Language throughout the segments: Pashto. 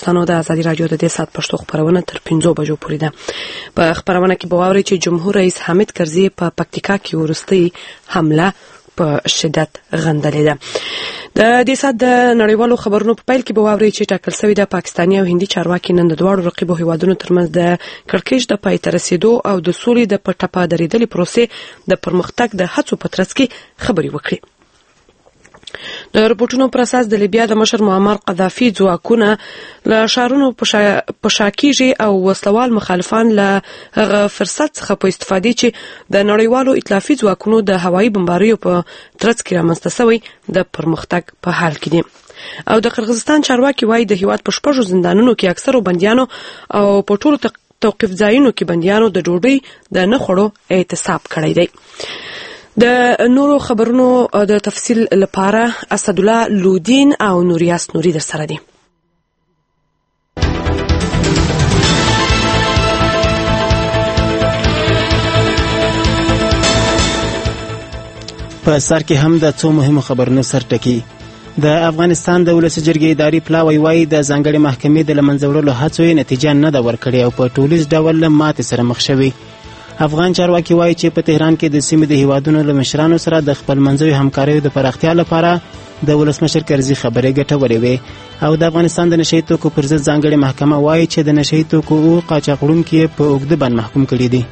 دوستانو، د ازادي راډیو د دې ساعت پښتو خبرونه تر 5 بجو پورې ده. په خبرونه کې به واورئ چې جمهور رئیس حامد کرزي په پکتیکا کې ورستۍ حمله په شدت غندلې ده. د دې ساعت د نړیوالو خبرونو په پیل کې به واورئ چې ټاکل شوی د پاکستاني او هندي چارواکي نن د دواړو رقیبو هیوادونو ترمنځ د کړکېچ د پای ته رسیدو او د سولې د په ټپه درېدلې پروسې د پرمختګ د هڅو په ترڅ کې خبرې وکړي. د رپورټونو پر اساس د لیبیا د مشر معمر قذافي ځواکونه له ښارونو په شا کېږي او وسلوال مخالفان له هغه فرصت څخه په استفادې چې د نړیوالو ائتلافي ځواکونو د هوایي بمباریو په ترڅ کې رامنځته شوی د پرمختګ په حال کې دي. او د قرغیزستان چارواکي وایي د هیواد په 6 زندانونو کې اکثرو بندیانو او په ټولو توقیف ځایونو کې بندیانو د ډوډۍ د نه خوړو اعتصاب کړی دی. د نورو خبرونو د تفصیل لپاره اسدالله لودین او نوریاس نوري در سره دي. په سر کې هم د څو مهمو خبرونو سرټکی. د افغانستان د ولسي جرګې اداري پلاوی وایي د ځانګړې محکمې د له منځه وړلو هڅو یې نتیجه نه ده ورکړې او په ټولیز ډول له ماتې سره مخ شوي. افغان چارواکي وایي چې په تهران کې د سیمې د هیوادونو له مشرانو سره د خپل منځوي همکاریو د پراختیا لپاره د ولسمشر کرزي خبرې ګټورې وې او د افغانستان د نشه یي توکو پر ضد ځانګړې محکمه وایي چې د نشه یي توکو قاچاقړونکي په اوږده بند محکوم کړي دي.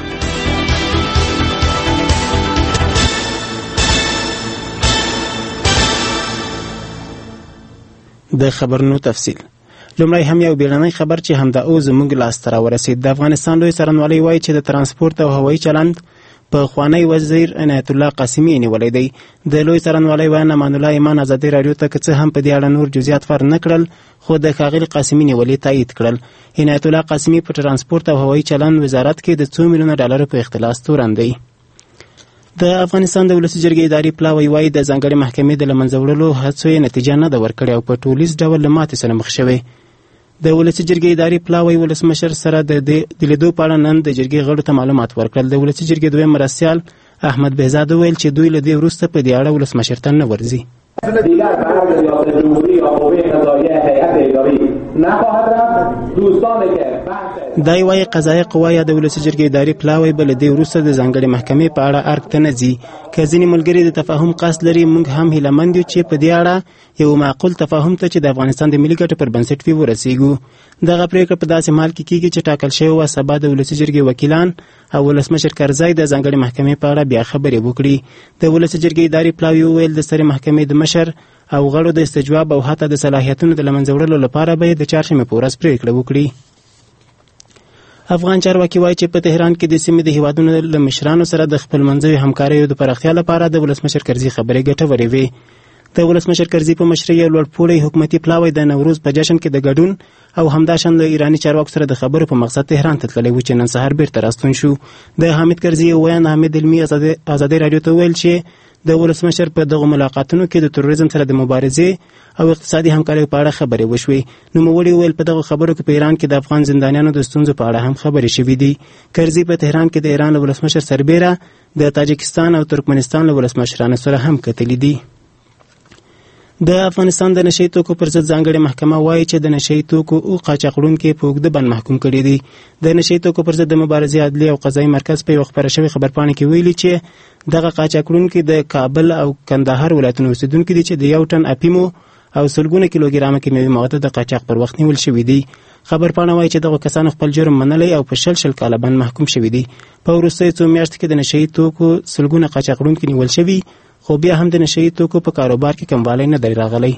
د خبرونو تفصیل. لومړی هم یو بیړنی خبر چې همدا اوس زموږ لاسته راورسېد. د افغانستان لوی څارنوالۍ وایي چې د ترانسپورت او هوایي چلند په خوانی وزیر عنایت الله قاسمي نیولې دی. د لوی څارنوالۍ ویاند امان الله ایمان ازادي راډیو ته که څه هم په دې اړه نور جزئیات فر نه کړل خو د ښاغلي قاسمي نیولې تایید کړل. عنایت الله قاسمي په ترانسپورت او هوایي چلند وزارت کې د 2 میلیونه ډالرو په اختلاس تورن دی. د افغانستان د ولسي جرګې اداري پلاوی وایي د ځانګړې محکمې د له منځه وړلو هڅو یې نتیجه نه ده ورکړې او په ټولیز ډول له ماتې سره مخ شوی. د ولسي جرګې اداري پلاوی ولسمشر سره د لیدو په اړه نن د جرګې غړو ته معلومات ورکړل. د ولسي جرګې دویم مرستیال احمد بهزاد وویل چې دوی له دې وروسته په دې اړه ولسمشر ته نه ورځي. دای وایي قضایه قوه یا د ولسي جرګې اداري پلاوی به له دې وروسته د ځانګړې محکمې په اړه ارګ ته نه ځي. که ځینې ملګري د تفاهم قصد لري موږ هم هیلهمند یو چې په دې اړه یو معقول تفاهم ته چې د افغانستان د ملي ګټو پر بنسټ وي ورسیږو. دغه پریکړه په داسې حال کې کیږي چې ټاکل شوی و سبا د ولسي جرګې وکیلان او ولسمشر کرزی د ځانګړې محکمې په اړه بیا خبرې وکړي. د ولسي جرګې اداري پلاوی وویل د سترې محکمې د مشر او غړو د استجواب او حتی د صلاحیتونو د له منځه وړلو لپاره به د چهارشنبې په ورځ پریکړه وکړي. افغان چارواکي وایي چې په تهران کې د سیمې د هیوادونو له مشرانو سره د خپل منځوي همکاریو د پراختیا لپاره د ولسمشر کرزي خبرې ګټورې وې. د ولسمشر کرزي په مشرۍ یو لوړپوړی حکومتي پلاوی د نوروز په جشن کې د ګډون او همداشان له ایراني چارواکو سره د خبرو په مقصد تهران ته تللی و چې نن سهار بیرته راستون شو. د حامد کرزي ویاند حامد علمي ازادي راډیو ته ویل چې د ولسمشر په دغه ملاقاتونو کې د تروریزم سره د مبارزې او اقتصادي همکارۍ په اړه خبرې وشوې. نوموړي وویل په دغه خبرو کې په ایران کې د افغان زندانیانو د ستونزو په اړه هم خبرې شوې دي. کرزي په تهران کې د ایران له ولسمشر سربیره د تاجکستان او ترکمنستان له ولسمشرانو سره هم کتلي دي. د افغانستان د نشه یي توکو پر ضد ځانګړې محکمه وایي چې د نشه یي توکو قاچاقړونکي په اوږده بند محکوم کړي دي. د نشه یي توکو پر ضد د مبارزې عدلي او قضایي مرکز په یو خبره شوې خبرپاڼه کې ویلي چې دغه قاچاقړونکي د کابل او کندهار ولایتونو اوسیدونکي دي چې د 1 ټن اپیمو او سلګونه کیلوګرامه کیمیاوي مواد د قاچاق پر وخت نیول شوي دي. خبرپاڼه وایي چې دغه کسانو خپل جرم منلی او په 60 کاله بند محکوم شوي دي. په وروستیو څو میاشتو کې د نشه یي توکو سلګونه قاچاقړونکي نیول شوي خو بیا هم د نشه یي توکو په کاروبار کې کموالی نه دی راغلی.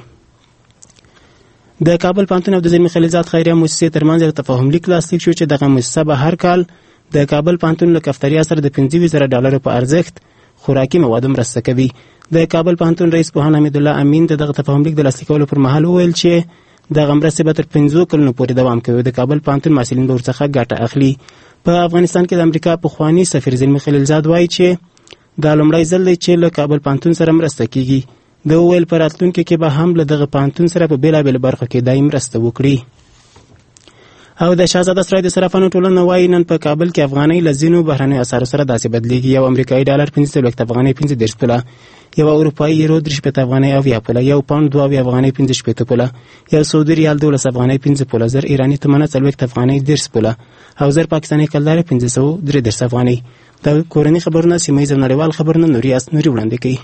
د کابل پوهنتون او د زلمي خلیلزاد خیریه موسسې ترمنځ یو تفاهم لیک لاسلیک شو چې دغه موسسه به هر کال د کابل پوهنتون له کفتریا سره د 25,000 ډالرو په ارزښت خوراکي مواد مرسته کوي. د کابل پوهنتون رئیس پوهاند حمید الله امین دغه تفاهم لیک د لاسلیکولو پر مهال وویل چې دغه مرستې به تر 5 کلونو پورې دوام کوي. د کابل پوهنتون محصلین به ورڅخه ګټه اخلي. په افغانستان کې د امریکا پخوانی سفیر زلمي خلیلزاد وایي چې دا لومړی ځل دی چې له کابل پوهنتون سره مرسته کیږي. د وویل په راتلونکي کې به هم له دغه پوهنتون سره په بېلابېلو برخو کې دایي مرسته وکړي. او د شاهزاده سرای د صرافانو ټولنه وایي نن په کابل کې افغانۍ له ځینو بهرنیو اسعارو سره داسې بدلیږي. یو امریکایي ډالر 15 افغانۍ 15 پوله، یو اروپایي یورو 3 افغانۍ او 10 پوله، یو پاوند 2 افغانۍ 15 پوله، یو سعودي ریال 12 افغانۍ 15 پوله، زر ایرانی تمنه 40 افغانۍ 10 پوله او زر پاکستاني کلدار 533 افغانۍ. د کورنۍ خبرونه سیمه‌یز او نړیوال خبرونه نوري اسنوري وړاندې کوي.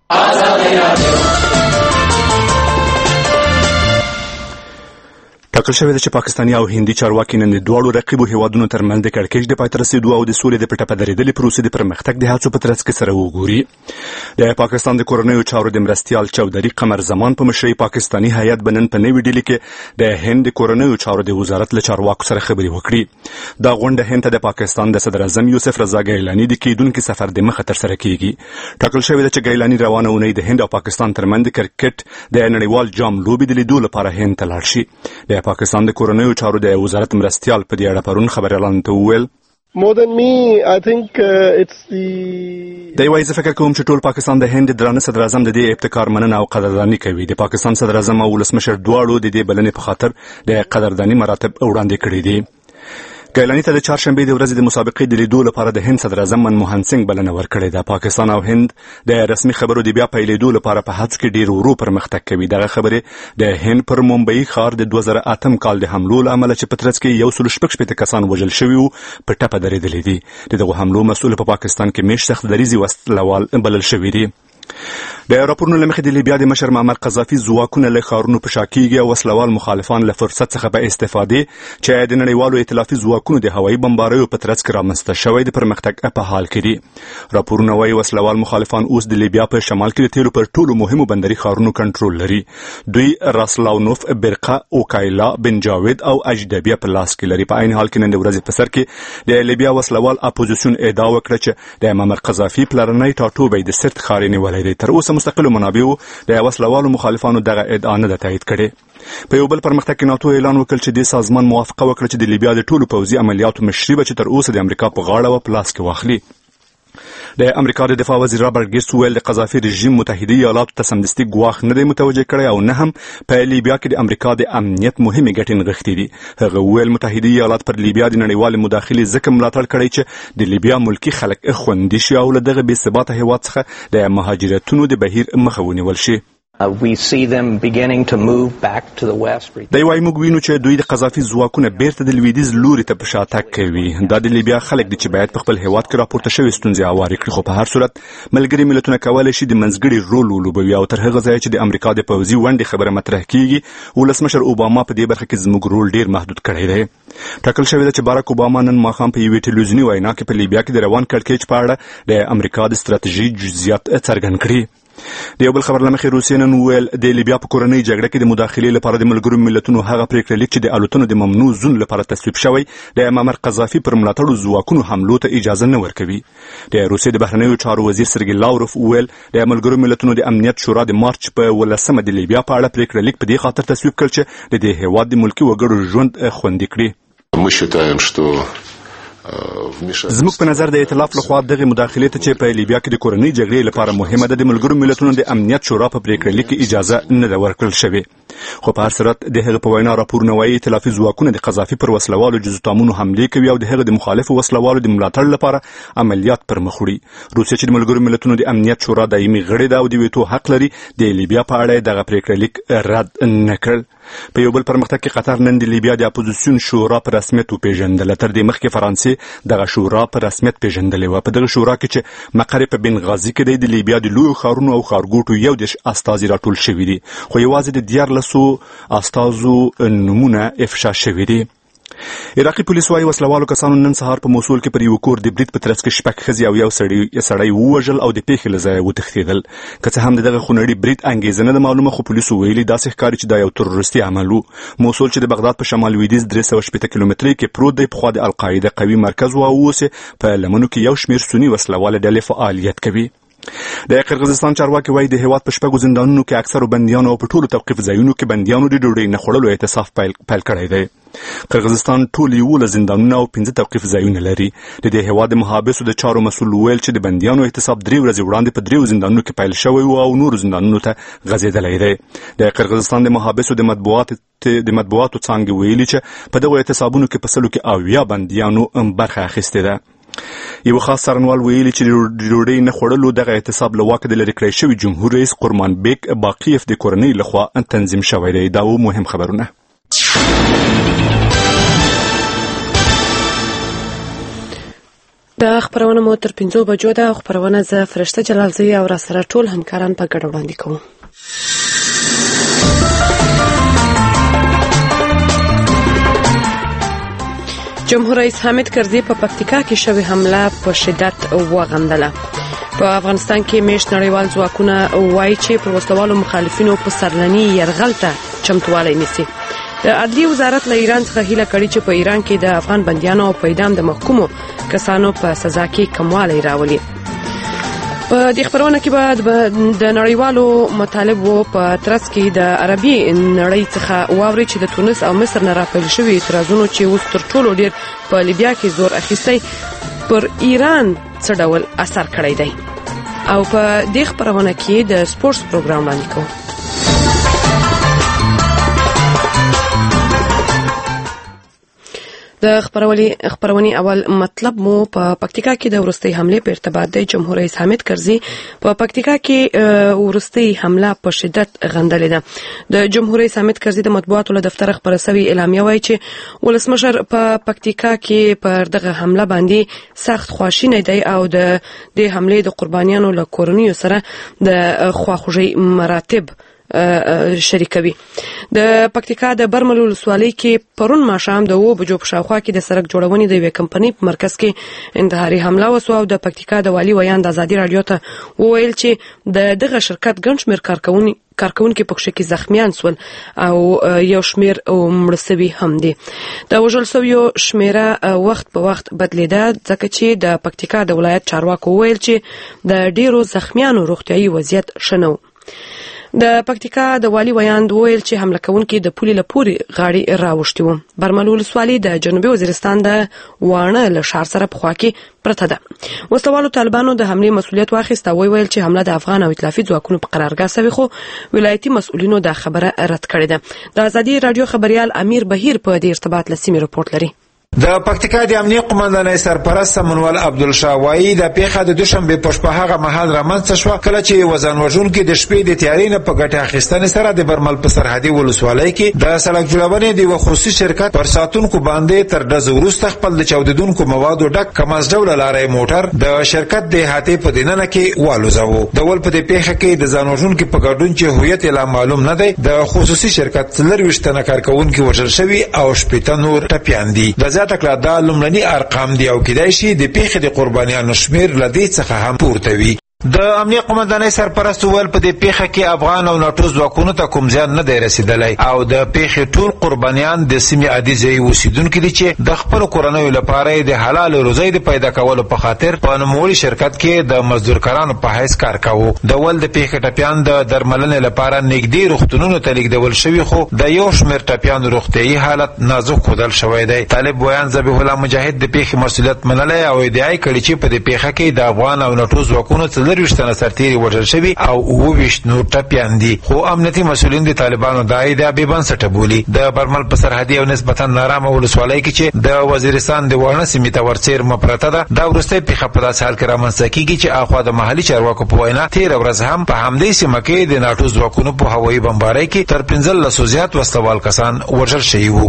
ټاکل شوې ده چې پاکستاني او هندي چارواکي نن د دواړو رقیبو هیوادونو ترمنځ د کړکېچ د پای ته رسېدو او د سولې د پټه په درېدلې پروسې د پرمختګ د هڅو په ترڅ کې سره وګوري. د پاکستان د کورنیو چارو د مرستیال چودري قمر زمان په مشرۍ پاکستاني هیئت به نن په نوې ډیلي کې د هند د کورنیو چارو د وزارت له چارواکو سره خبرې وکړي. دا غونډه هند ته د پاکستان د صدر اعظم یوسف رضا ګیلاني د کېدونکي سفر د مخه ترسره کیږي. ټاکل شوې ده چې ګیلاني روانه اونۍ د هند او پاکستان ترمنځ د کرکټ د نړیوال جام لوبې د لیدو لپاره هند ته لاړ شي. د پاکستان د کورنیو چارو د وزارت مرستیال په دې اړه پرون خبريالانو ته وویل More than me, I think it's the... د یوازې فکر کوم چې ټول پاکستان د هند درانه صدر اعظم د دې ابتکار مننه او قدرداني کوي. د پاکستان صدر اعظم او ولسمشر دواړو د دې بلنې په خاطر د قدرداني مراتب وړاندې کړي دي. ګیلاني ته د چهارشنبې د ورځې د مسابقې د لیدو لپاره د هند صدر اعظم منموهن سنگ بلنه ورکړې ده. پاکستان او هند د رسمي خبرو د بیا پیلېدو لپاره په هڅو کې ډیر ورو پرمختګ کوي. دغه خبرې د هند پر ممبئی ښار د 2008 کال د حملو له امله چې په ترڅ کې 116 کسان وژل شوي وو په ټپه درېدلي دي. دغه حملو مسؤل په پاکستان کې میش سخت دریزي وسلوال بلل شوي دي. د راپورونو له مخې د لیبیا د مشر معمر قذافي ځواکونه له ښارونو په شا کېږي او وسلوال مخالفان له فرصت څخه په استفادې چې د نړیوالو ائتلافي ځواکونو د هوایي بمباریو په ترڅ کې رامنځته شوی د پرمختګ په حال کې دي. راپورونه وايي وسلوال مخالفان اوس د لیبیا په شمال کې د تیلو پر ټولو مهمو بندري ښارونو کنټرول لري. دوی راسلاونوف، برقه، اوکایلا، بنجاوید او اجدبیه په لاس کې لري. په عین حال کې نن د ورځې په سر کې د لیبیا وسلوال اپوزیسیون ادعا وکړه چې د معمر قذافي پلرنی ټاټوبی د سرت ښار نیولی دی. تر اوسه مستقلو منابعو د وسلوالو مخالفانو دغه ادعا نه ده تایید کړې. په یو بل پرمختګ کې ناتو اعلان وکړ چې د سازمان موافقه وکړه چې د لیبیا د ټولو پوځي عملیاتو مشري به چې تر اوسه د امریکا په غاړه و په لاس کې واخلي. د امریکا د دفاع وزیر رابرټ ګیټس ویل د قذافي رژیم متحده ایالاتو ته سمدستي ګواښ نه دی متوجه کړی او نه هم په لیبیا کې د امریکا د امنیت مهمې ګټې نغښتې دي. هغه ویل متحده ایالات پر لیبیا د نړیوالې مداخلې ځکه ملاتړ کړی چې د لیبیا ملکی خلک خوندي شي او له دغه بې ثباته هیواد څخه د مهاجرتونو د بهیر مخه ونیول شي. We see them beginning to move back to the west. دی وايي موږ وینو چې دوی د قذافي ځواکونه بیرته د لویدیځ لوري ته په شاتګ کوي. دا د لیبیا خلک دي چې باید په خپل هیواد کې راپورته شوي ستونزې هوارې کړي. خو په هر صورت ملګري ملتونه کولی شي د منځګړي رول ولوبوي او تر هغه ځایه چې د امریکا د پوځي ونډې خبره مطرح کیږي ولسمشر اوباما په دې برخه کې زموږ رول ډیر محدود کړی دی. ټاکل شوې ده چې باراک اوباما نن ماښام په یوې ټلویزیوني وینا کې په لیبیا کې د روان کړکېچ په اړه د امریکا د ستراتیژي جزئیات څرګند کړي. د یو بل خبر له مخې روسیې نن وویل د لیبیا په کورنۍ جګړه کې د مداخلې لپاره د ملګرو ملتونو هغه پریکړه لیک چې د الوتنو د ممنوع زون لپاره تصویب شوی د معمر قذافي پر ملاتړو ځواکونو حملو ته اجازه نه ورکوي. د روسیې د بهرنیو چارو وزیر سرګي لاوروف وویل د ملګرو ملتونو د امنیت شورا د مارچ په 18 د لیبیا په اړه پریکړه لیک په دې خاطر تصویب کړ چې د دې هیواد د ملکی وګړو ژوند خوندي کړي. Мы считаем, что زموږ په نظر د ائتلاف لخوا دغه مداخلې ته چې په لیبیا کې د کورنۍ جګړې لپاره مهمه ده د ملګرو ملتونو د امنیت شورا په پریکړه لیک کې اجازه نه ده ورکړل شوې. خو په هر صورت د هغه په وینا راپورونه وايي ائتلافي ځواکونه د قذافي پر وسلوالو جزتامونو حملې کوي او د هغه د مخالفو وسلوالو د ملاتړ لپاره عملیات پر مخ وړي. روسیه چې د ملګرو ملتونو د امنیت شورا دایمي غړی ده او د ویټو حق لري د لیبیا په اړه دغه پریکړه لیک رد نه کړ. په یو بل پرمختګ کې قطر نن د لیبیا د اپوزیسیون شورا په رسمیت وپیژندله. تر دې مخکې فرانسې دغه شورا په رسمیت پیژندلې وه. په دغه شورا کې چې مقر په بنغازي کې دی د لیبیا د لویو ښارونو او ښارګوټو 11 استازي راټول شوي دي خو یوازې د 14 استازو نومونه افشا شوي دي. عراقي پولیس وايي وسلوالو کسانو نن سهار په موصول کې پر یو کور د برید په ترڅ کې شپږ ښځې او یو سړی ووژل او د پیښې له ځایه وتښتېدل. که څه هم د دغه خونړي برید انګېزه نه ده معلومه خو پولیسو ویلي داسې ښکاري چې دا یو تروریستي عمل و. موصول چې د بغداد په شمال لویدیځ 380 کیلومترۍ کې پروت دی پخوا د القاعده قوي مرکز و او اوس په لمنو کې یو شمېر سني وسلواله ډلې فعالیت کوي. د قرغیزستان چارواکي وايي د هیواد په شپږو زندانونو کې اکثرو بندیانو او په ټولو توقیف ځایونو کې بندیانو د ډوډۍ نه خوړلو اعتصاب پیل کړی دی. قرغیزستان ټول 11 زندانونه او 15 توقیف ځایونه لري. د دې هیواد د محابسو د چارو مسؤل ویل چې د بندیانو اعتصاب 3 ورځې وړاندې په 3 زندانونو کې پیل شوی او نور زندانونو ته غځېدلی دی. د قرغیزستان د محابسو د مطبوعاتو څانګې ویلي چې په دغو اعتصابونو کې په 100 کې 80 بندیانو برخه اخیستې ده. یو خاص څارنوال ویلي چې د ډوډۍ نه خوړلو دغه اعتصاب له واکه د لرې کړی شوي جمهور رئیس قرمان بیک باقیف د کورنۍ لخوا تنظیم شوی دی. دا و مهم خبرونه. د خبرونه مو تر 5 بجو ده. خبرونه زه فرشته جلالزی او را سره ټول همکاران په ګډه وړاندې کوم. جمهور رئیس حامد کرزي په پکتیکا کې شوې حمله په شدت وغندله. په افغانستان کې میش نړیوال ځواکونه وایي چې پر وسلوالو مخالفینو په سرلني یرغل ته چمتووالی نیسي. د عدلیې وزارت له ایران څخه هیله کړې چې په ایران کې د افغان بندیانو او په اعدام د محکومو کسانو په سزا کې کموالی راولي. په دې خبرونه کې به د نړیوالو مطالبو په ترڅ کې د عربي نړۍ څخه واوري چې د تونس او مصر نه راپیل شوي اعتراضونو چې اوس تر ټولو ډیر په لیبیا کې زور اخیستی پر ایران څه ډول اثر کړی دی. او په دې خبرونه کې د سپورتس پروګرام باندې کوو. د خبرونې اول مطلب مو په پکتیکا کې د ورستۍ حمله په ارتباط د جمهور رئیس حامد کرزي په پکتیکا کې ورستۍ حمله په شدت غندلې ده. د جمهور رئیس حامد کرزي د مطبوعاتو له دفتر خبره سوي اعلامیه وایي چې ولسمشر په پکتیکا کې پر دغه حمله باندې سخت خواشینی دی او د دې حمله د قربانیانو له کورنیو سره د خواخوږي مراتب شریکوي. د پکتیکا د برمل ولسوالۍ کې پرون ماښام د 2 بجو په شاوخوا کې د سړک جوړونې د یوې کمپنۍ په مرکز کې انتحاري حمله وسوه او د پکتیکا د والي ویان د ازادي رادیو ته وویل چې دغه شرکت ګڼ شمېر کارکونکي پکښې کې زخمیان سول او یو شمېر مړه سوي هم دي. د وژل سویو شمېره وخت په وخت بدلیده ځکه چې د پکتیکا د ولایت چارواکو وویل چې د ډیرو زخمیانو روغتیايي وضعیت ښه نه و. د پکتیکا د والي ویاند وویل چې حمله کوونکي د پولې له پورې غاړې راوښتي وو. برمل ولسوالي د جنوبي وزیرستان د واڼه له ښار سره په خوا کې پرته ده. وسلوالو طالبانو د حملې مسؤلیت واخیست او ویل چې حمله د افغان او ائتلافي ځواکونو په قرارګاه سوي خو ولایتي مسؤلینو دا خبره رد کړې ده. د ازادي رادیو خبريال امیر بهیر په دې ارتباط لسیمه رپورت لري. د پکتیکا د امنیه قومندانۍ سرپرست سمنوال عبدالشاه وایي د پیښه د دوشنبه په شپه هغه مهال رامنځته شوه کله چې وزن وژونکي د شپې د تیاري نه په ګټه اخیستنې سره د برمل په سرحدي ولسوالۍ کې د سړک جوړونې د یو خصوصي شرکت پر ساتونکو باندې تر ډزو وروسته خپل د چاودیدونکو موادو ډک کمز ډوله لارې موټر د شرکت د احاطې په دننه کې والوزاوه. د ول په دې پیښه کې د ځان وژونکو په ګډون چې هویت یې لا معلوم نه دی د خصوصي شرکت 23 تنه کارکونکي وژل شوي او 18 نور ټپیان دي. د زیاته کړه دا لومړني ارقام دي او کېدای شي د پیښې د قربانیانو شمېر له دې څخه هم پورته وي. د امنیه قومندانۍ سرپرست وویل په دې پیښه کې افغان او ناټو ځواکونو ته کوم زیان نه دی رسیدلی او د پیښې ټول قربانیان د سیمې عادي ځایي اوسیدونکي دي چې د خپلو کورنیو لپاره د حلال روزۍ د پیدا کولو په خاطر په نوموړي شرکت کې د مزدورکارانو په حیث کار کاوه. د ول د پیښې ټپیان د درملنې لپاره نږدې روغتونونو ته لیږدول شوي خو د یو شمېر ټپیانو روغتیايي حالت نازک ښودل شوی دی. طالب ویان ذبیح الله مجاهد د پیښې مسؤلیت منلی او ادعا یې کړې چې په دې پیښه کې د افغان او ناټو ځواکونو 23 تنه سرتیري وژل شوي او 29 نور ټپیان دي خو امنیتي مسؤلین د طالبانو دا ادعا بې بنسټه بولي. د برمل په سرحدي او نسبتا نارامه ولسوالۍ کې چې د وزیرستان د واڼه سیمې ته ورڅېرمه پرته ده دا وروستی پیښه په داسې حال کې رامنځته کېږي چې اخوا د محلي چارواکو په وینا تېره ورځ هم په همدې سیمه کې د ناټو ځواکونو په هوایي بمبارۍ کې تر 15 زیات وسلوال کسان وژل شوي وو.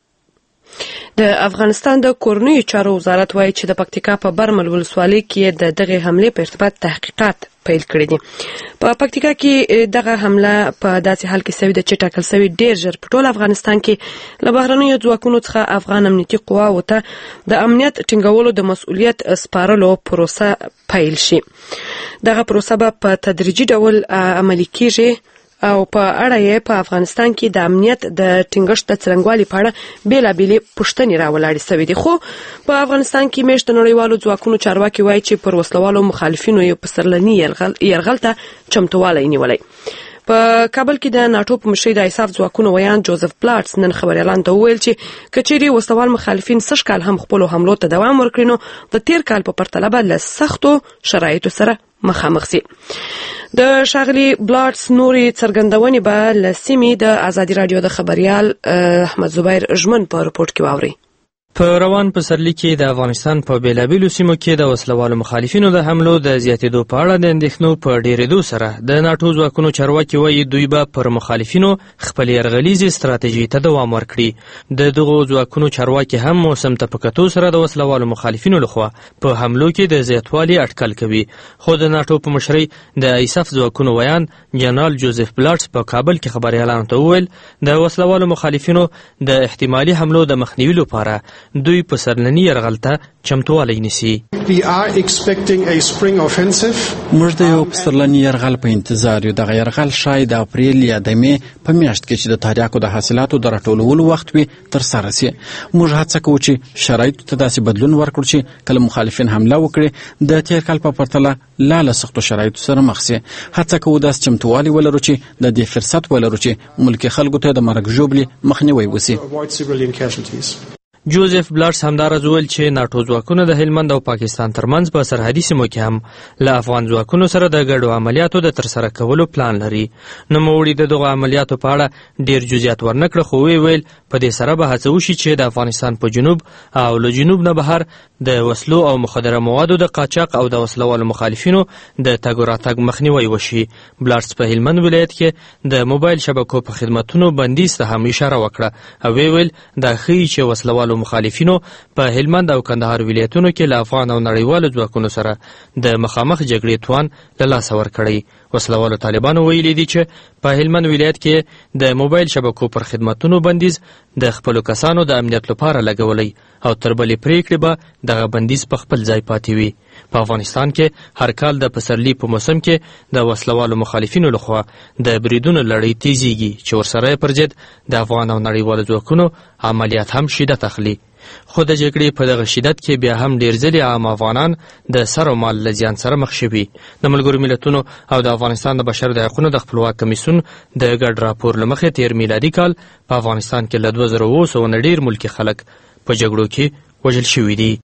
د افغانستان د کورنیو چارو وزارت وایي چې د پکتیکا په برمل ولسوالۍ کې د دغه حمله په ارتباط تحقیقات پیل کړی دي. په پکتیکا کې دغه حمله په داسې حال کې سوي ده چې ټاکل سوي ډیر ژر په ټول افغانستان کې له بهرنیو ځواکونو څخه افغان امنیتي قواو ته د امنیت ټینګولو د مسؤلیت سپارلو پروسه پیل شي. دغه پروسه به په تدریجي ډول عملي کیږي او په اړه یې په افغانستان کې د امنیت د ټینګښت د څرنګوالي په اړه بیلابېلې پوښتنې راولاړې سوي دي. خو په افغانستان کې میشت نړیوالو ځواکونو چارواکي وایي چې پر وسلوالو مخالفینو یې په سرلني یرغل ته چمتووالی نیولی. په کابل کې د ناټو په مشرۍ د ایساف ځواکونو ویان جوزف بلاټس نن خبريالانو ته وویل چې کچېرې وسلوال مخالفین سږ کال هم خپلو حملو ته دوام ورکړي نو د تیر کال په پرتله به له سختو شرایطو سره مخامخ شي. د شاغلي بلاټس نوري څرګندونې به له سیمې د ازادي رادیو د خبريال احمد زبیر ژمن په رپورت کې واوري. په روان پسرلي کې د افغانستان په بیلابیلو سیمو کې د وسلوالو مخالفینو د حملو د زیاتېدو په اړه د اندېښنو په ډېرېدو سره د ناټو ځواکونو چارواکي وایي دوی به پر مخالفینو خپلې یرغلیزې ستراتیژۍ ته دوام ورکړي. د دغو ځواکونو چارواکي هم موسم ته په کتو سره د وسلوالو مخالفینو لخوا په حملو کې د زیاتوالي اټکل کوي. خو د ناټو په مشرۍ د ایساف ځواکونو ویان جنرال جوزف بلاټس په کابل کې خبریالانو ته وویل د وسلوالو مخالفینو د احتمالي حملو د مخنیوي لپاره دوی په سرلني یرغل ته چمتوالی نیسي. موږ د یو پسرلني یرغل په انتظار یو. دغه یرغل شاید د اپریل یا د می په میاشت کې چې د تریاکو د حاصلاتو د راټولولو وخت وي ترسره سي. موږ هڅه کوو چې شرایطو ته داسې بدلون ورکړو چې کله مخالفین حمله وکړي د تیر کال په پرتله لا له سختو شرایطو سره مخ سي. هڅه کوو داسې چمتووالی ولرو چې د دې فرصت ولرو چې ملکي خلکو ته د مرګ ژوبلې مخنیوی وسي. جوزف بلاټس همداراز وویل چې ناټو ځواکونه د هلمند او پاکستان ترمنځ په سرحدي سیمو کې هم له افغان ځواکونو سره د ګډو عملیاتو د ترسره کولو پلان لري. نوموړي د دغو عملیاتو په اړه ډیر جزئیات ورنکړه، خو ویل په دې سره به هڅه وشي چې د افغانستان په جنوب او له جنوب نه بهر د وسلو او مخدره موادو د قاچاق او د وسلوالو مخالفینو د تګ راتګ مخنیوی وشي. بلاټس په هلمند ولایت کې د موبایل شبکو په خدماتونو بندیز ته هم اشاره وکړه او ویل دا ښیي چې وسلوالو مخالفینو په هلمند او کندهار ولایتونو کې له افغان او نړیوالو ځواکونو سره د مخامخ جګړې توان له لاسه ورکړی. وسلوالو طالبانو ویلي دي چې په هلمند ولایت کې د موبایل شبکو پر خدماتونو بندیز د خپلو کسانو د امنیت لپاره لګولی او تر بلې پریکړې به دغه بندیز په خپل ځای پاتې وي. په افغانستان کې هر کال د پسرلي په موسم کې د وسلوالو مخالفینو لخوا د بریدونو لړۍ تیزیږي چې ورسره پر ضد د افغان او نړیوالو ځواکونو عملیات هم شدت اخلي. خو د جګړې په دغه شدت کې بیا هم ډیر ځلې عام افغانان د سر او مال له زیان سره مخ شوي. د ملګرو ملتونو او د افغانستان د بشر د حقونو د خپلواک کمیسیون د ګډ راپور له مخې تیر میلادي کال په افغانستان کې له 2020 نه ډیر ملکي خلک په جګړو کې وژل شوي دي.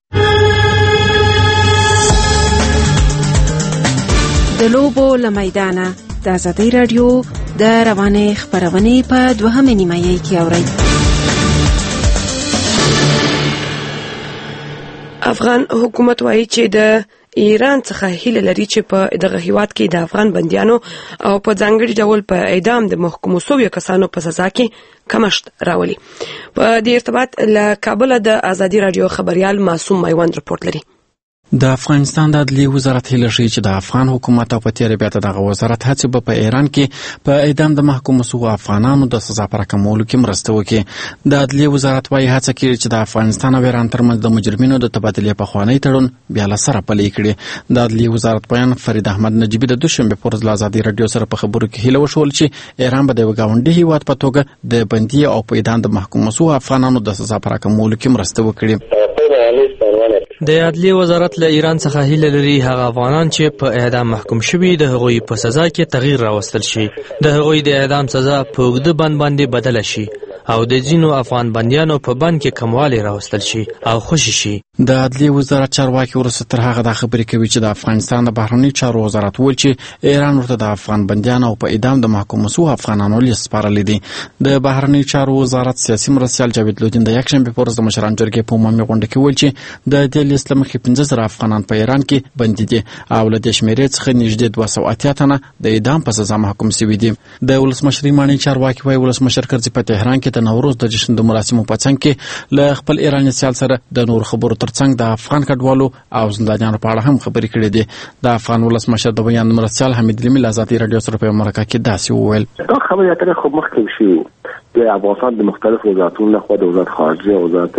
د لوبو له میدانه د ازادۍ راډیو د روانې خپرونې په 2 نیمایي کې اورئ. افغان حکومت وایي چې د ایران څخه هیله لري چې په دغه هیواد کې د افغان بندیانو او په ځانګړي ډول په اعدام د محکومو شویو کسانو په سزا کې کمښت راولي. په دې ارتباط له کابل د ازادي رادیو خبريال معصوم میوند رپورټ لري. د افغانستان د عدلیې وزارت هیله ښیي چې د افغان حکومت او په تېره بیا د دغه وزارت هڅې به په ایران کې په اعدام د محکومو شویو افغانانو د سزا په راکمولو کې مرسته وکړي. د عدلیې وزارت وایي هڅه کوي چې د افغانستان او ایران ترمنځ د مجرمینو د تبادلې پخوانی تړون بیا له سره پلی کړي. د عدلیې وزارت بیان فرید احمد نجیبي د دوشنبې په ورځ له ازادي راډیو سره په خبرو کې هیله وشول چې ایران به د یو ګاونډي هیواد په توګه د بندي او په اعدام د محکومو شویو افغانانو د سزا په راکمولو کې مرسته وکړي. د عدلیې وزارت له ایران څخه هیله لري هغه افغانان چې په اعدام محکوم شوي د هغوی په سزا کې تغییر راوستل شي. د هغوی د اعدام سزا په اوږده بند باندې بدله شي او د ځینو افغان بندیانو په بند کې کموالی راوستل شي او خوشي شي. د عدلیې وزارت چارواکي وروسته تر هغه دا خبرې کوي چې د افغانستان د بهرنیو چارو وزارت وویل چې ایران ورته د افغان بندیانو او په اعدام د محکومو شویو افغانانو لیست سپارلی دی. د بهرنیو چارو وزارت سیاسي مرستیال جاوید لودین د یکشنبې په ورځ د مشرانو جرګې په عمومي غونډه کې وویل چې د دې لیست له مخې 15,000 افغانان په ایران کې بندي دي او له دې شمېرې څخه نږدې 280 تنه د اعدام په سزا محکوم شوي دي. د ولسمشر مانی چارواکي وايي ولسمشر کرزي په تهران کې د نوروز د جشن د مراسمو په څنګ کې له خپل ایراني سیال سره د نور خبرو ترڅنګ د افغان کډوالو او زندانیانو په اړه هم خبرې کړې دي. د افغان ولسمشر د بیان مرستیال حمید لمی له ازادي راډیو سره په مرکه کې داسې وویل دا خبرې اترې خو مخکې شوي د افغانستان د مختلفو وزارتونو لخوا د وزارت خارجه او وزارت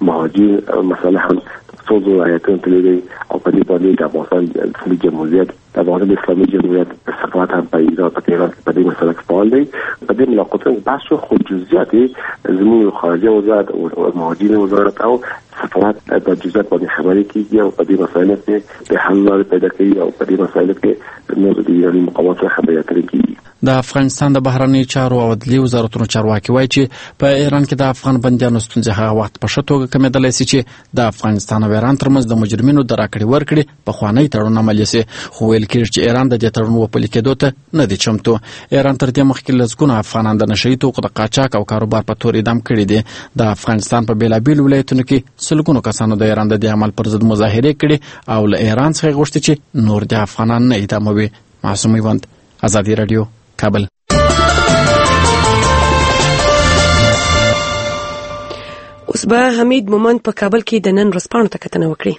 مهاجر مسئله هم څو آیتونه تللی او په دې باندې د افغانستان د اسلامي جمهوریت د افغانستان د اسلامي جمهوریت سفارت هم په ایران په تهران کې په دې مسله کې فعال دی. په دې ملاقاتونو بحث خو جزئیات زموږ خارجه وزارت او مهاجر وزارت او سفارت د جزئیات باندې خبرې کیږي او په دې مسایلو کې د حل لارې پیدا کوي او په دې مسایلو کې نور د ایراني مقاماتو سره خبرې اترې کیږي. د افغانستان د بهرنیو چارو او عدلیې وزارتونو چارواکي وایي چې په ایران کې د افغان بندیانو ستونزې هغه وخت په ښه توګه کمېدلی سي چې د افغانستان او ایران ترمنځ د مجرمینو د راکړې ورکړې پخوانی تړون عملي سي. خو ویل کېږي چې ایران د دې تړون وپلي کېدو ته نه دی چمتو. ایران تر دې مخکې لسګونه افغانان د نشه یي توکو د قاچاق او کاروبار په تور اعدام کړي دي. د افغانستان په بېلابېلو ولایتونو کې سلګونو کسانو د ایران د دې عمل پر ضد مظاهرې کړې او له ایران څخه غوښتي چې نور د افغانان نه اعداموي. معصوم ایوند، ازادي رادیو، کابل. اوس به حمید مومند په کابل کې د نن ورځپاڼو ته کتنه وکړي.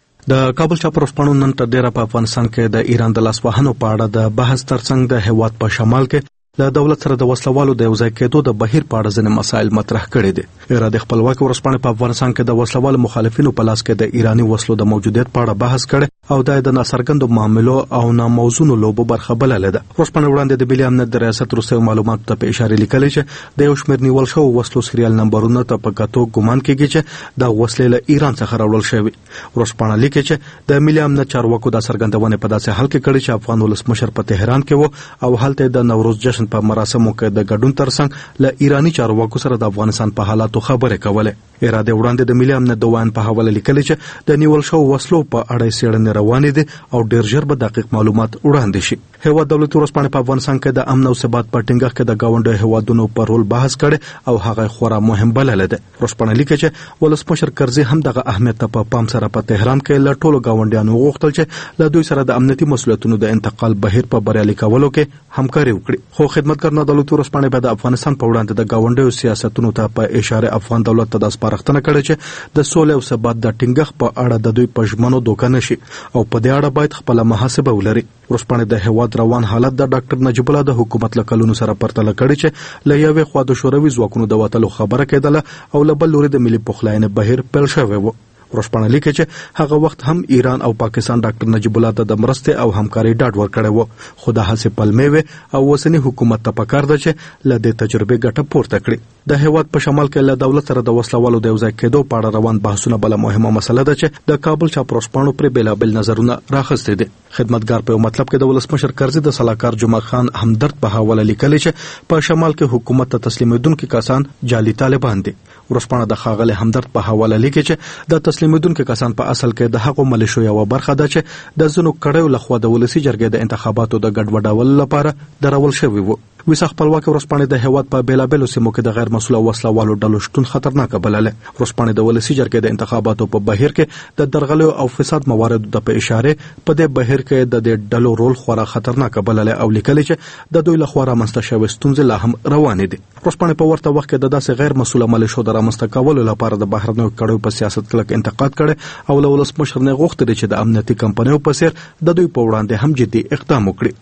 د کابل چاپ ورځپاڼو نن تر ډیره په افغانستان کې د ایران د لاسوهنو په اړه د بحث ترڅنګ د هیواد په شمال کې د دولت سره د وسلوالو د یوځای کېدو د بهیر په اړه ځینې مسایل مطرح کړي دي. ایران د خپلواکۍ ورځپاڼې په افغانستان کې د وسلوالو مخالفینو په لاس کې د ایرانی وسلو د موجودیت په اړه بحث کړي او د ناڅرګندو معاملو او ناموزونو لوبو برخه بللې ده. ورځپاڼې وړاندې د ملي امنیت د ریاست وروستیو معلوماتو ته په اشاره لیکلې چې د یو شمېر نیول شوو وسلو سریال نمبرونو ته په کتو ګمان کېږي چې د وسلې له ایران څخه راوړل شوی. ورځپاڼه لیکي چې د ملي امنیت چارواکو د څرګندونې په داسې حال کې کړي چې افغان ولسمشر په تهران کې وو او هلته د نوروز جشن په مراسمو کې د ګډون ترڅنګ له ایرانی چارواکو سره د افغانستان په حالاتو خبرې کولې. اراده وړاندې د ملي امنیت د وان په حواله لیکلي چې د نیول شوو وسلو په اړه څېړنې روانې دي او ډېر ژر به دقیق معلومات وړاندې شي. هیواد دولتي ورځپاڼې په افغانستان کې د امن او ثبات په ټینګښت کې د ګاونډیو هیوادونو پر رول بحث کړي او هغه خورا مهم بللی دی. ورځپاڼه لیکي چې ولسمشر کرزي هم دغه اهمیت ته په پام سره په تهران کې له ټولو ګاونډیانو وغوښتل چې له دوی سره د امنیتي مسؤلیتونو د انتقال بهیر په بریالي کولو کې همکاري وکړي. خو خدمتګار دولتي ورځپاڼې به د افغانستان په وړاندې د ګاونډیو سیاستونو ته په اشاره افغان دولت ته د سپارښتنه کړې چې د سولې او ثبات د ټینګښت په اړه د دوی په ژمنو دوکه نشي او په دې اړه باید خپل محاسبه ولري. ورځپاڼې د هیواد روان حالت د ډاکټر نجیب الله د حکومت له کلونو سره پرتله کړي چې له یوې خوا د شوروي ځواکونو د وتلو خبره کېدله او له بل لوري د ملي پخلاینې بهیر پیل شوی و. ورځپاڼه لیکي چې هغه وخت هم ایران او پاکستان ډاکټر نجیب الله ته د مرستې او همکاري ډاډ ورکړی و، خو د هڅې پلمې وې او اوسني حکومت ته پکار ده چې له دې تجربې ګټه پورته کړي. د هیواد په شمال کې له دولت سره د وسلوالو د یوځای کېدو په اړه روان بحثونه بله مهمه مسله ده چې د کابل چاپ ورځپاڼو پرې بېلابېل نظرونه راخیستي دي. خدمتګار په یو مطلب کې د ولسمشر کرزي د سلاکار جمعه خان همدرد په حواله لیکلي چې په شمال کې حکومت ته تسلیمېدونکي کسان جعلي طالبان دي. ورځپاڼه د ښاغلي همدرد په حواله لیکي چې د تسلیمېدونکي کسان په اصل کې د هغو ملیشو یوه برخه ده چې د ځینو کړیو لخوا د ولسي جرګې د انتخاباتو د ګډوډولو لپاره درول شوي وو. ویسه خپلواکۍ ورځپاڼې د هیواد په بېلابېلو سیمو کې د غیر مسؤله وسلوالو ډلو شتون خطرناکه بلله. ورځپاڼې د ولسي جرګې د انتخاباتو په بهیر کې د درغلیو او فساد مواردو ته په اشاره په دې بهیر کې د دې ډلو رول خورا خطرناکه بلله او لیکلي چې د دوی لخوا رامنځته شوې ستونزې لا هم روانې دي. ورځپاڼې په ورته وخت کې د داسې غیر مسؤله ملیشو د رامنځته کولو لپاره د بهرنیو کړیو په سیاست کلک انتقاد کړی او له ولسمشر نه غوښتل چې د امنیتي کمپنیو په څیر د دوی په وړاندې هم جدي اقدام وکړي.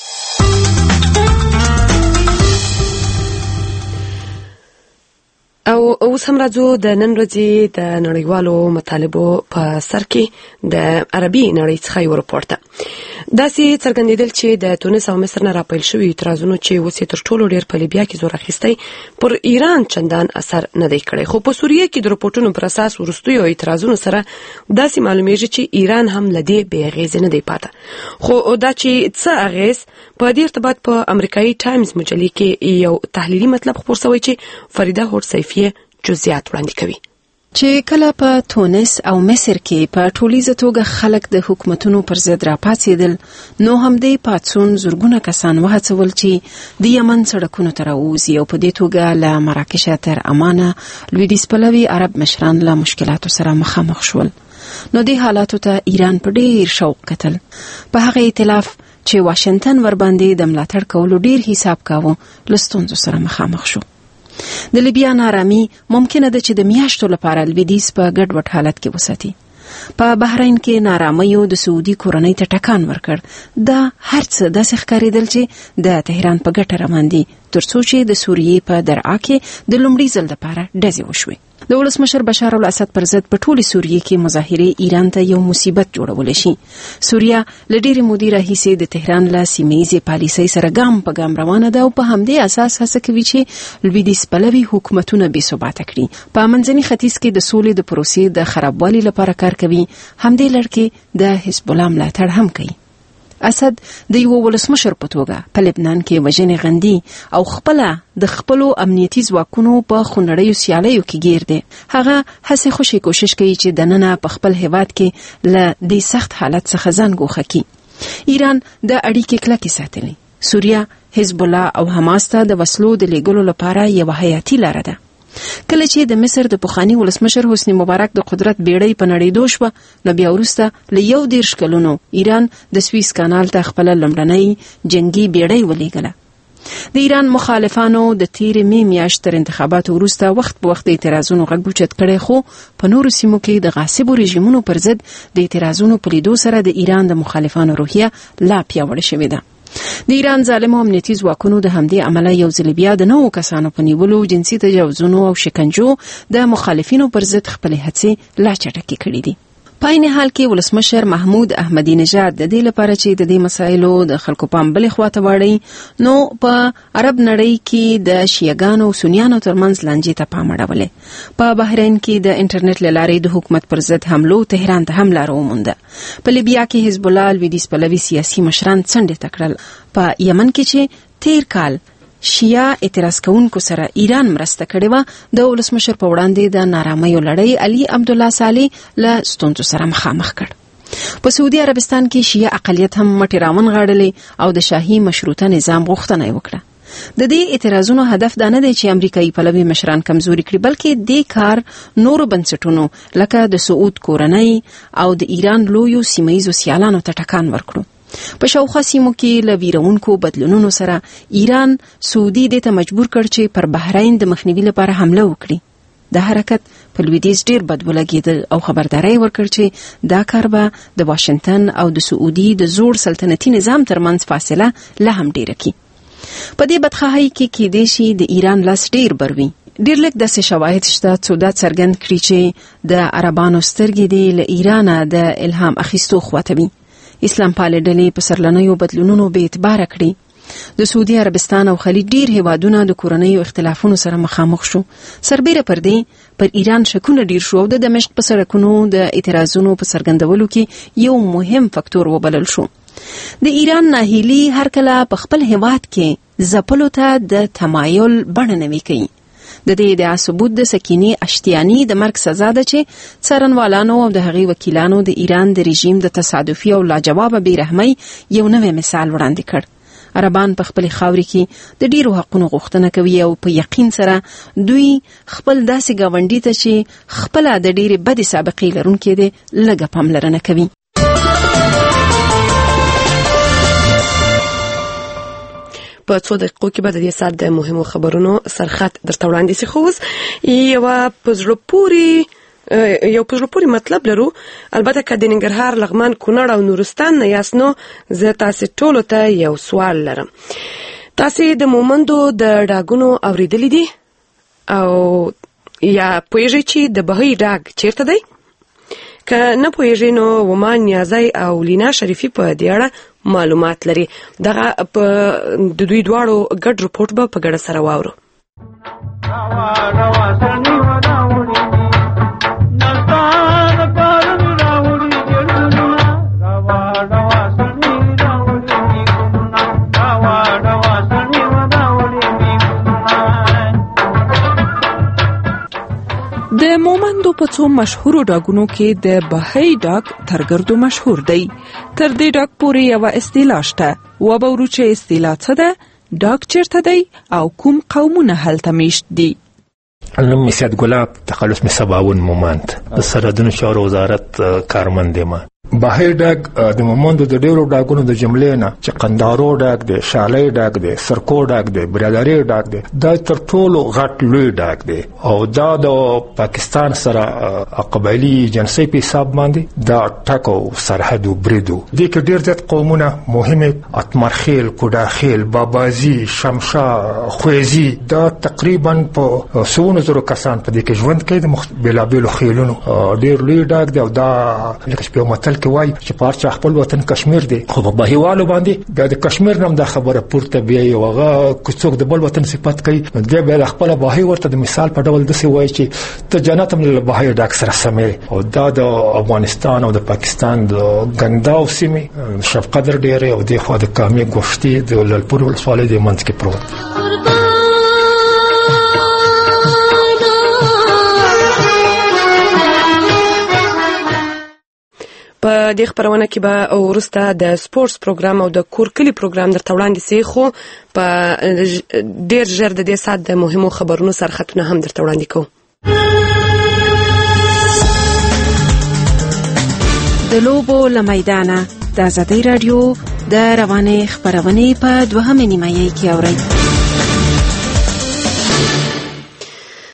او اوس هم راځو د نن ورځې د نړیوالو مطالبو په سر کې د عربي نړۍ څخه یو راپور ته داسې څرګندېدل چې د تونس او مصر نه راپیل شوي اعتراضونو چې اوس یې تر ټولو ډېر په لیبیا کې زور اخیستی پر ایران چندان اثر نه دی کړی. خو په سوریه کې د راپورټونو پر اساس وروستیو اعتراضونو سره داسې معلومیږي چې ایران هم له دې بې اغېزې نه دی پاته. خو دا چې څه اغېز په دې ارتباط په امریکایي ټایمز مجلې کې یو تحلیلي مطلب خپور شوی چې فریده هوډ سیفي جزئیات وړاندې کوي. چې کله په تونس او مصر کې په ټولیزه توګه خلک د حکومتونو پر ضد راپاڅېدل، نو همدې پاڅون زرګونه کسان وهڅول چې د یمن سړکونو ته راووځي او په دې توګه له مراکشه تر امانه لویدیځ پلوي عرب مشران له مشکلاتو سره مخامخ شول. نو دې حالاتو ته ایران په ډېر شوق کتل. په هغه ائتلاف چې واشنگټن ورباندې د ملاتړ کولو ډېر حساب کاوه له ستونزو سره مخامخ شو. د لیبیا نارامي ممکنه ده چې د میاشتو لپاره لویدیځ په ګډوډ حالت کې وساتي. په بحرین کې نارامیو د سعودي کورنۍ ته ټکان ورکړ. دا هر څه داسې ښکارېدل چې د تهران په ګټه روان دي، تر څو چې د سوریې په درعا کې د لومړي ځل لپاره ډزې وشوې. د ولسمشر بشار الاسد پر ضد په ټولې سوریې کې مظاهرې ایران ته یو مصیبت جوړولی شي. سوریه له ډېرې مودې راهیسې د تهران له سیمهییزې پالیسۍ سره ګام په ګام روانه ده او په همدې اساس هڅه کوي چې لویدیځ پلوي حکومتونه بې ثباته کړي. په منځني ختیځ کې د سولې د پروسې د خرابوالي لپاره کار کوي. همدې لړ کې د حزب الله ملاتړ هم کوي. اسد د یو ولسمشر په توګه په لبنان کې وژنې غندي او خپله د خپلو امنیتي ځواکونو په خونړیو سیالیو کې ګیر دی. هغه هڅې خوشې کوشش کوي چې دننه په خپل هیواد کې له دې سخت حالت څخه ځان ګوښه کړي. ایران د اړیکې کلکې ساتلې. سوریه حزب الله او حماس ته د وسلو د لیږلو لپاره یوه حیاتي لاره ده. کله چې د مصر د پخوانی ولسمشر حسنی مبارک د قدرت بیړۍ په نړیدو شوه، نو بیا وروسته له 21 کلونو ایران د سویس کانال ته خپل لومړنۍ جنگي بیړۍ ولېږله. د ایران مخالفانو د تیر می میاشت تر انتخاباتو وروسته وخت په وخت اعتراضونو غږ اوچت کړي، خو په نورو سیمو کې د غاصبو رژیمونو پر ضد د اعتراضونو په لیدو سره د ایران د مخالفانو روحیه لا پیاوړې شوې ده. د ایران ظالم امنیتي ځواکونو د همدې عمله یو ځل بیا د نوو کسانو په نیولو، جنسي تجاوزونو او شکنجو د مخالفینو پر ضد خپلې هڅې لا چټکې کړې دي. په عین حال کې ولسمشر محمود احمدی نژاد د دې لپاره چې د دې مسایلو د خلکو پام بلې خواته واړوي، نو په عرب نړۍ کې د شیعاګانو او سنیانو ترمنځ لانجې ته پام اړولی. په بحرین کې د انټرنیټ له لارې د حکومت پر ضد حملو تهران ته هم لار ومونده. په لیبیا کې حزب الله لویدیځ پلوي سیاسي مشران څنډې ته کړل. په یمن کې چې تیر کال شیعه اعتراض کوونکو سره ایران مرسته کړې وه، د ولسمشر په وړاندې د نارامیو لړۍ علي عبدالله صالح له ستونزو سره مخامخ کړ. په سعودي عربستان کې شیعه اقلیت هم مټې راونغاړلې او د شاهي مشروطه نظام غوښتنه یې وکړه. د دې اعتراضونو هدف دا نه دی چې امریکایي پلوي مشران کمزوري کړي، بلکې دې کار نورو بنسټونو لکه د سعود کورنۍ او د ایران لویو سیمه‌ییزو سیالانو ته ټکان ورکړو. په شاوخوا سیمو کې له ویرونکو بدلونونو سره ایران سعودي دې ته مجبور کړ چې پر بحرین د مخنیوي لپاره حمله وکړي. د حرکت په لویدیځ ډیر بد ولګېدل او خبرداري ورکړ چې دا کار به د واشنگټن او د سعودي د زوړ سلطنتي نظام ترمنځ فاصله لا هم ډیره کړي. په دې بدخواهۍ کې کېدای شي د ایران لاس ډیر بروي. ډیر لږ داسې شواهد شته چې دا څرګند کړي چې د عربانو سترګې د ایران د الهام اخیستو خواته وي. اسلام پالې ډلې په سرلنیو بدلونونو به اعتبار کړي. د سعودي عربستان او خلیج ډیر هیوادونه د کورنیو اختلافونو سره مخامخ شو. سربېره پر دې پر ایران شکونه ډیر شو او د دمشق په سړکونو د اعتراضونو په څرګندولو کې یو مهم فاکتور وبلل شو. د ایران ناهیلي هر کله په خپل هیواد کې ځپلو ته د تمایل بڼه نوي کوي. د دې ادعا ثبوت د سکینی اشتیانی د مرګ سزا ده چې څارنوالانو او د هغې وکیلانو د ایران د رژیم د تصادفي او لاجوابه بیرحمۍ یو نوی مثال وړاندې کړ. عربان په خپل خاورې کې د ډیرو حقونو غوښتنه کوي او په یقین سره دوی خپل داسې گاونډي ته چې خپل د ډیرې بدې سابقې لرونکي دي لږه پاملرنه کوي. په 2 دقیقو کې به د دې سات د مهمو خبرونو سرخط درته وړاندې شي. خو یو په زړه پورې مطلب لرو، البته که د ننګرهار، لغمان، کونړ او نورستان نه یاست، نو زه تاسې ټولو ته یو سوال لرم. تاسې د مومندو د ډاګونو اوریدلی دي او یا پوهیږئ چې د بهي ډاګ چیرته دی؟ که نه پوهیږئ نو ومان نیازی او لینا شریفي په دې اړه معلومات لري. دغه د دوی دواړو ګډ رپورټ به په ګډه سره واورو. د مومندو په څو مشهورو ډاګونو کې د بهي ډاګ ترګردو مشهور دی. تر دې ډاګ پورې یو اصطلاح شته. وبورو چې اصطلاح څه ده، ډاګ چیرته دی او کوم قومونه هلته میشت دي. نوم مې سید ګلاب، تخلص مې سباون مومند، د سرحدونو چارو وزارت کارمند یم. بهي ډاګ د مومندو د ډیرو ډاګونو د جملې نه چې قندارو ډاګ دی، شالۍ ډاګ دی، سرکو ډاګ دی، برادري ډاګ دی، دا تر ټولو غټ لوی ډاګ دی او دا د پاکستان سره قبایلی جنسي په حساب باندې دا ټاکو سرحدو بریدو. دې کې ډیر زیات قومونه مهمه، اتمرخیل، کوډاخیل، بابازي، شمشا، خویزي، دا تقریبا په 100,000 کسان په دې کې ژوند کوي د بلابلو خیلونو. ډیر لوی ډاګ دی او دا لکه په متل کې وایي چې پارچا خپل وطن کشمیر دی، خو په بهیوالو باندې بیا د کشمیر نوم دا خبره پورته بیا یو هغه کوڅوک د بل وطن صفت کوي، دی بیا خپل بهي ورته د مثال په ډول دسې وایي چې ته جنت هم له بهي ډاګ سره سمې. او دا د افغانستان او د پاکستان د ګنداو سیمې شفقدر ډیره او د خو د کامي ګوشتي د لالپور ولسوالۍ د منځ کې پروت. په په دې خبرونه کې به ورسته د سپورتس پروګرام او د کورکلي پروګرام درته وړاندې سي خو په ډیر ژر د دې سات د مهمو خبرونو سرخطونه هم درته وړاندې کوو. د لوبو له میدانه د آزادۍ راډیو د روانې خبرونې په 2 نیمایي کې اورئ.